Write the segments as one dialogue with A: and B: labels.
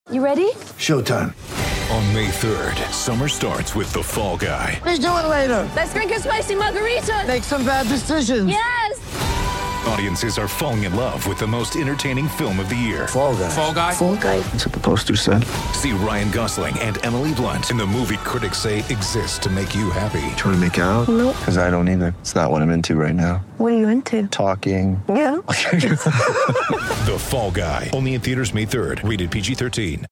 A: You ready?
B: Showtime.
C: On May 3rd, summer starts with The Fall Guy.
B: Let's do it later.
A: Let's drink a spicy margarita.
B: Make some bad decisions.
A: Yes!
C: Audiences are falling in love with the most entertaining film of the year.
B: Fall Guy.
D: Fall Guy?
A: Fall Guy.
B: That's what the poster said.
C: See Ryan Gosling and Emily Blunt in the movie critics say exists to make you happy.
B: Trying to make it out?
A: Nope.
B: Because I don't either. It's not what I'm into right now.
A: What are you into?
B: Talking.
A: Yeah.
C: The Fall Guy. Only in theaters May 3rd. Rated PG-13.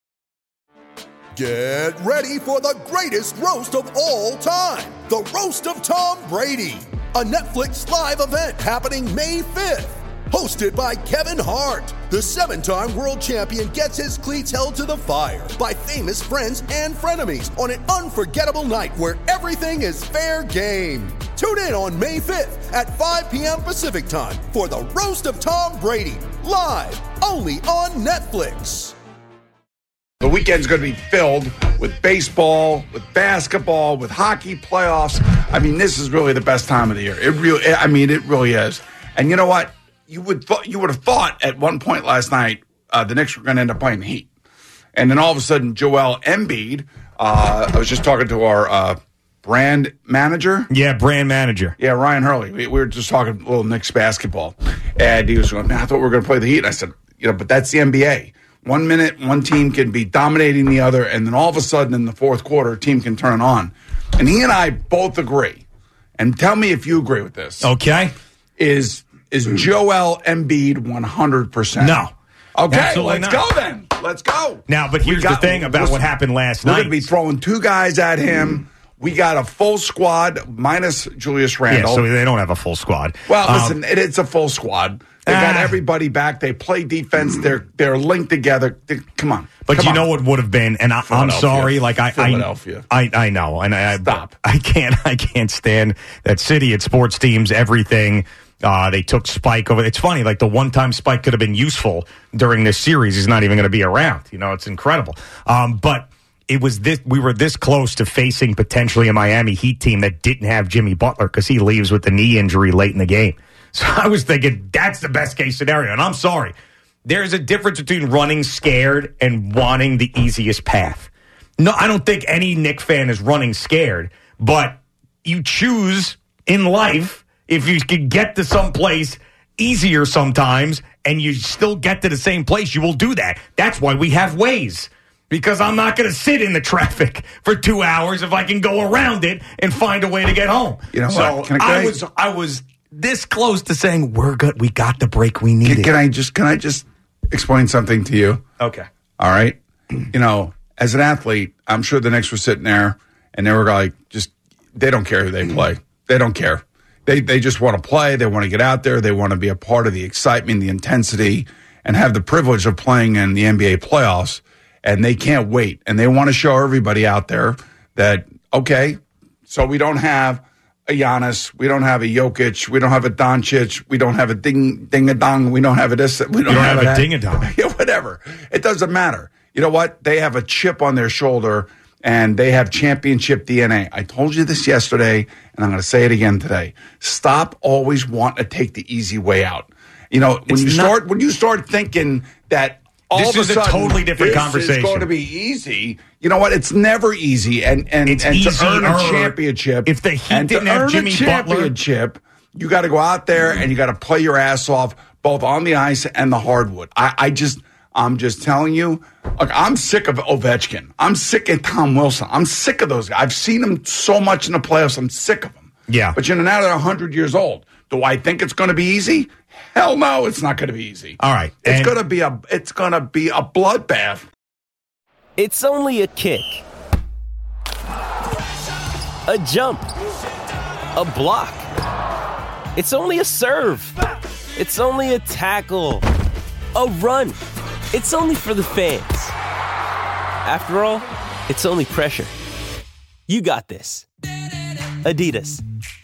E: Get ready for the greatest roast of all time. The Roast of Tom Brady. A Netflix live event happening May 5th. Hosted by Kevin Hart. The 7-time world champion gets his cleats held to the fire by famous friends and frenemies on an unforgettable night where everything is fair game. Tune in on May 5th at 5 p.m. Pacific time for the Roast of Tom Brady. Live only on Netflix.
F: The weekend's going to be filled with baseball, with basketball, with hockey playoffs. I mean, this is really the best time of the year. It really is. And you know what? You would have thought at one point last night the Knicks were going to end up playing the Heat, and then all of a sudden, Joel Embiid. I was just talking to our brand manager.
G: Yeah, brand manager.
F: Yeah, Ryan Hurley. We were just talking a little Knicks basketball, and he was going, "Man, I thought we were going to play the Heat." And I said, but that's the NBA. 1 minute, one team can be dominating the other, and then all of a sudden in the fourth quarter, a team can turn on. And he and I both agree. And tell me if you agree with this.
G: Okay.
F: Is Joel Embiid 100%?
G: No.
F: Okay, let's go then. Let's go.
G: Now, but here's the thing about what happened last night.
F: We're going to be throwing two guys at him. We got a full squad minus Julius Randle.
G: Yeah, so they don't have a full squad.
F: Well, listen, it's a full squad. They got everybody back. They play defense. They're linked together. Come on.
G: But you know what would have been, and I'm sorry,
F: Philadelphia.
G: I know, and
F: Stop.
G: I can't stand that city. It's sports teams, everything. They took Spike over. It's funny, like the one time Spike could have been useful during this series, he's not even going to be around. It's incredible. But it was this. We were this close to facing potentially a Miami Heat team that didn't have Jimmy Butler because he leaves with the knee injury late in the game. So I was thinking that's the best case scenario. And I'm sorry. There's a difference between running scared and wanting the easiest path. No, I don't think any Knick fan is running scared, but you choose in life if you can get to some place easier sometimes and you still get to the same place, you will do that. That's why we have Waze. Because I'm not going to sit in the traffic for 2 hours if I can go around it and find a way to get home.
F: You know
G: so
F: what?
G: I was this close to saying we're good. We got the break we needed.
F: Can I just explain something to you?
G: Okay.
F: All right. As an athlete, I'm sure the Knicks were sitting there and they were like, they don't care who they play. They don't care. They just want to play. They want to get out there. They want to be a part of the excitement, the intensity, and have the privilege of playing in the NBA playoffs. And they can't wait. And they want to show everybody out there that, okay, so we don't have a Giannis, we don't have a Jokic, we don't have a Doncic, we don't have a ding-a-dong, we don't have a this, we don't have
G: a ding-a-dong.
F: Yeah, whatever. It doesn't matter. You know what? They have a chip on their shoulder, and they have championship DNA. I told you this yesterday, and I'm going to say it again today. Stop always wanting to take the easy way out. When you start thinking that all
G: this
F: of a
G: is
F: sudden,
G: a totally different conversation.
F: It's going to be easy. You know what? It's never easy. And to earn a championship,
G: if the Heat didn't have Jimmy
F: championship, you got to go out there and you got to play your ass off both on the ice and the hardwood. I'm just telling you. Look, I'm sick of Ovechkin. I'm sick of Tom Wilson. I'm sick of those guys. I've seen them so much in the playoffs. I'm sick of them.
G: Yeah.
F: But now they're 100 years old. Do I think it's going to be easy? Hell no, it's not going to be easy.
G: All right.
F: It's going to be a bloodbath.
H: It's only a kick. A jump. A block. It's only a serve. It's only a tackle. A run. It's only for the fans. After all, it's only pressure. You got this. Adidas.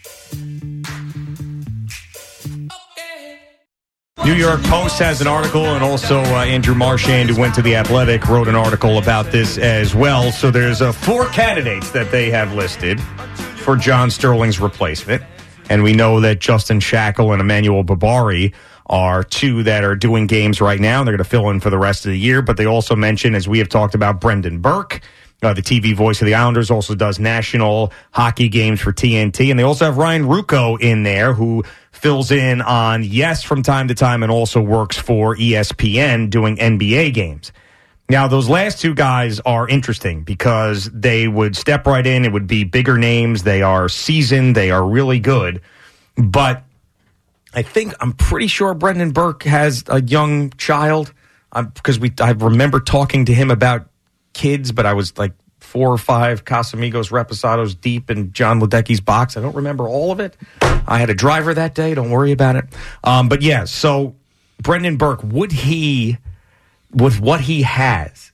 G: New York Post has an article, and also Andrew Marchand, who went to The Athletic, wrote an article about this as well. So there's 4 candidates that they have listed for John Sterling's replacement. And we know that Justin Shackle and Emmanuel Babari are two that are doing games right now. They're going to fill in for the rest of the year. But they also mentioned, as we have talked about, Brendan Burke, the TV voice of the Islanders, also does national hockey games for TNT. And they also have Ryan Ruocco in there, who fills in on Yes from time to time and also works for ESPN doing NBA games. Now, those last two guys are interesting because they would step right in. It would be bigger names. They are seasoned. They are really good. But I'm pretty sure Brendan Burke has a young child because I remember talking to him about kids, but I was like 4 or 5 Casamigos Reposados deep in John Ledecky's box. I don't remember all of it. I had a driver that day. Don't worry about it. But yeah, so Brendan Burke, would he, with what he has,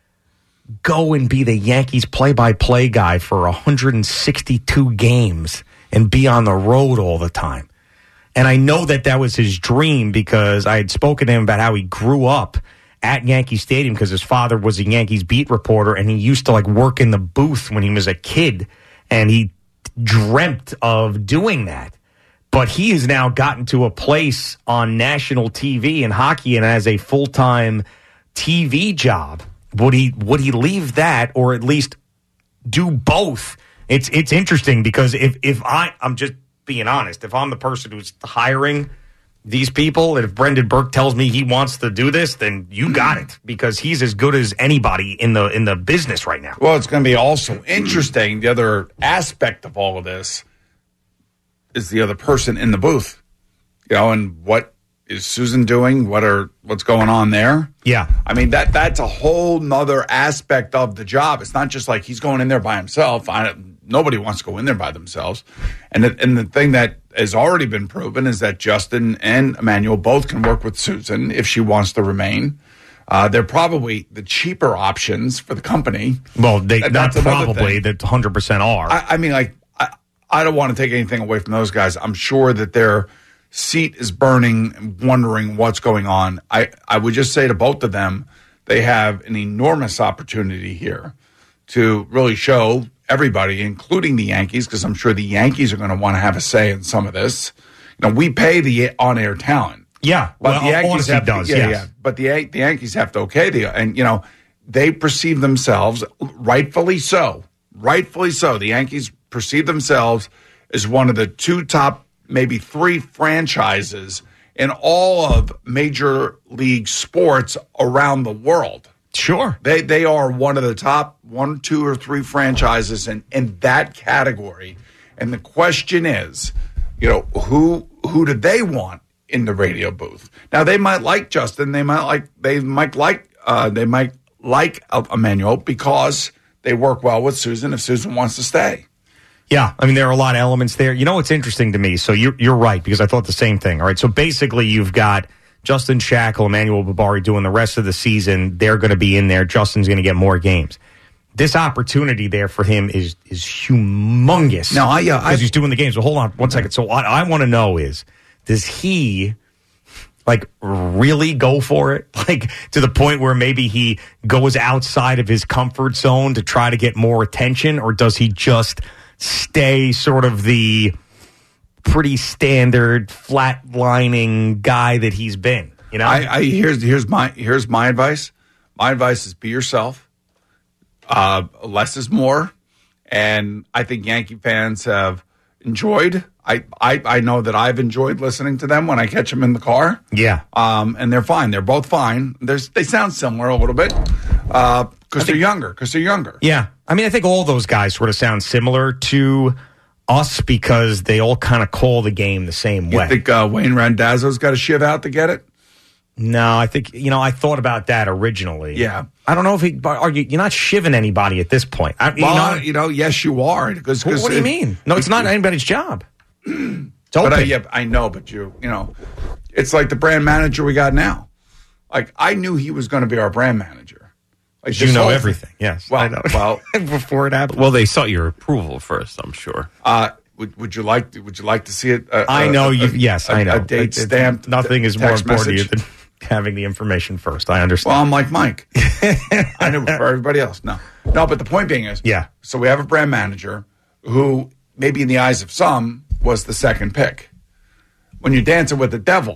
G: go and be the Yankees play-by-play guy for 162 games and be on the road all the time? And I know that was his dream because I had spoken to him about how he grew up at Yankee Stadium because his father was a Yankees beat reporter, and he used to work in the booth when he was a kid, and he dreamt of doing that. But he has now gotten to a place on national TV in hockey and as a full-time TV job. Would he leave that or at least do both? It's interesting because if I'm just being honest, if I'm the person who's hiring these people, and if Brendan Burke tells me he wants to do this, then you got it, because he's as good as anybody in the business right now.
F: Well, it's going to be also interesting. The other aspect of all of this is the other person in the booth, and what is Susan doing? What's going on there?
G: Yeah,
F: I mean that's a whole nother aspect of the job. It's not just like he's going in there by himself. Nobody wants to go in there by themselves. And the thing that has already been proven is that Justin and Emmanuel both can work with Susan if she wants to remain. They're probably the cheaper options for the company.
G: Well, that 100% are.
F: I don't want to take anything away from those guys. I'm sure that their seat is burning and wondering what's going on. I would just say to both of them, they have an enormous opportunity here to really show everybody, including the Yankees, because I'm sure the Yankees are going to want to have a say in some of this. We pay the on-air talent.
G: Yeah,
F: but the Yankees have
G: does.
F: Yeah,
G: yes.
F: yeah. But the Yankees have to okay and they perceive themselves, rightfully so. The Yankees perceive themselves as one of the 2 top, maybe 3 franchises in all of major league sports around the world.
G: Sure.
F: They are one of the top 1, 2, or 3 franchises in that category. And the question is, who do they want in the radio booth? Now, they might like Justin. They might like Emmanuel because they work well with Susan if Susan wants to stay.
G: Yeah, I mean, there are a lot of elements there. What's interesting to me? So you're right, because I thought the same thing. All right, so basically you've got Justin Shackle, Emmanuel Barbari doing the rest of the season. They're going to be in there. Justin's going to get more games. This opportunity there for him is humongous.
F: No,
G: because he's doing the games. So hold on one second. So what I want to know is, does he really go for it? To the point where maybe he goes outside of his comfort zone to try to get more attention, or does he just stay sort of the pretty standard flatlining guy that he's been?
F: Here's my advice. My advice is be yourself. Less is more, and I think Yankee fans have enjoyed. I know that I've enjoyed listening to them when I catch them in the car.
G: Yeah,
F: and they're fine. They're both fine. They sound similar a little bit because they're younger.
G: Yeah, I mean, I think all those guys sort of sound similar to us because they all kind of call the game the same way.
F: You think Wayne Randazzo's got a shiv out to get it?
G: No, I think, I thought about that originally.
F: Yeah.
G: I don't know if you're not shiving anybody at this point.
F: Yes, you are.
G: What do you mean? No, it's not anybody's job. It's open.
F: But I know, but it's like the brand manager we got now. I knew he was going to be our brand manager.
G: You know everything. Yes.
F: Well,
G: I know. Before it happened.
D: Well, they sought your approval first, I'm sure.
F: Would you like to see it?
G: I know. Yes, I know.
F: A date stamped.
G: Nothing is more important to you than having the information first. I understand.
F: Well, I'm like Mike. I know for everybody else. No. But the point being is,
G: yeah.
F: So we have a brand manager who, maybe in the eyes of some, was the second pick. When you're dancing with the devil,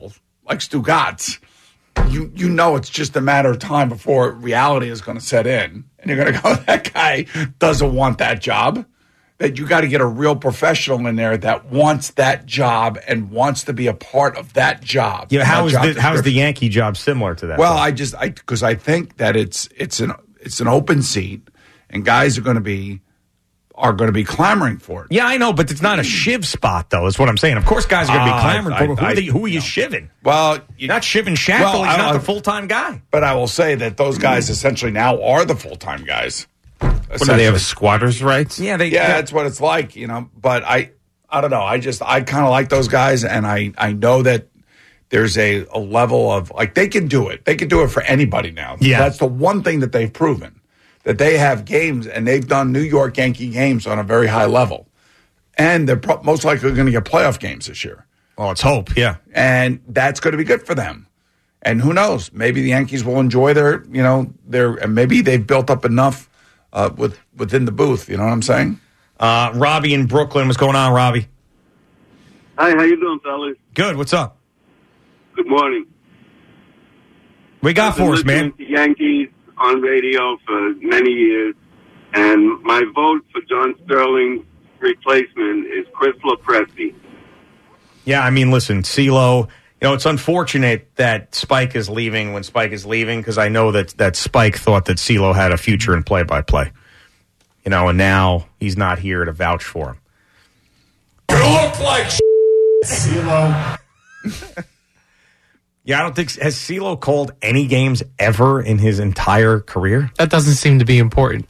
F: like Stugatz, you know it's just a matter of time before reality is going to set in. And you're going to go, that guy doesn't want that job. That you got to get a real professional in there that wants that job and wants to be a part of that job.
G: Yeah, how's the Yankee job similar to that?
F: Well, because I think that it's an open seat, and guys are going to be clamoring for it.
G: Yeah, I know, but it's not a shiv spot, though, is what I'm saying. Of course, guys are going to be clamoring for it. Who are you shivving?
F: Well,
G: you're not shivving Shackle. He's not the full-time guy.
F: But I will say that those guys essentially now are the full-time guys.
D: What, do they have squatters' rights?
G: Yeah,
F: that's what it's like, But I don't know. I kind of like those guys, and I know that there's a level of, like, they can do it. They can do it for anybody now.
G: Yeah.
F: That's the one thing that they've proven, that they have games, and they've done New York Yankee games on a very high level. And they're most likely going to get playoff games this year.
G: Well, let's hope, yeah.
F: And that's going to be good for them. And who knows? Maybe the Yankees will enjoy and maybe they've built up enough within the booth. You know what I'm saying?
G: Robbie in Brooklyn. What's going on, Robbie?
I: Hi, how you doing, fellas?
G: Good. What's up?
I: Good morning.
G: We got for us, man.
I: I've been listening to Yankees on radio for many years, and my vote for John Sterling's replacement is Chris Lopresti.
G: Yeah, I mean, listen, CeeLo, it's unfortunate that Spike is leaving when Spike is leaving, because I know that Spike thought that CeeLo had a future in play-by-play. And now he's not here to vouch for him.
F: You look like CeeLo.
G: Yeah, I don't think... Has CeeLo called any games ever in his entire career?
J: That doesn't seem to be important.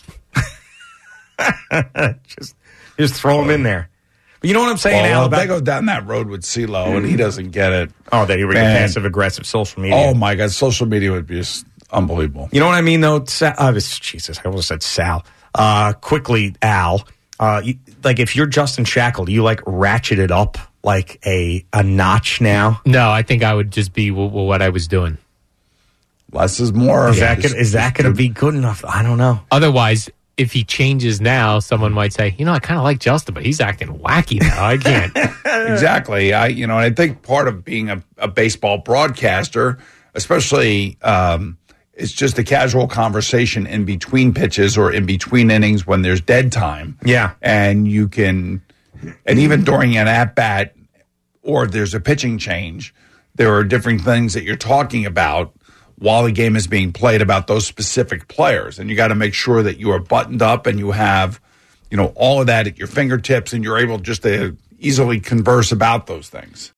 G: Just throw him in there. But you know what I'm saying, Al?
F: They go down that road with CeeLo, and he doesn't get it.
G: Oh, that he would get passive-aggressive social media.
F: Oh, my God. Social media would be just unbelievable.
G: You know what I mean, though? Jesus, I almost said Sal. Quickly, Al. If you're Justin Shackle, do you, ratchet it up like a notch now?
J: No, I think I would just be what I was doing.
F: Less is more.
G: Is that going to be good enough? I don't know.
J: Otherwise, if he changes now, someone might say, I kind of like Justin, but he's acting wacky now. I can't.
F: Exactly. I think part of being a baseball broadcaster, especially, it's just a casual conversation in between pitches or in between innings when there's dead time.
G: Yeah.
F: And you can, and even during an at-bat or there's a pitching change, there are different things that you're talking about while the game is being played about those specific players. And you got to make sure that you are buttoned up and you have, all of that at your fingertips and you're able just to easily converse about those things.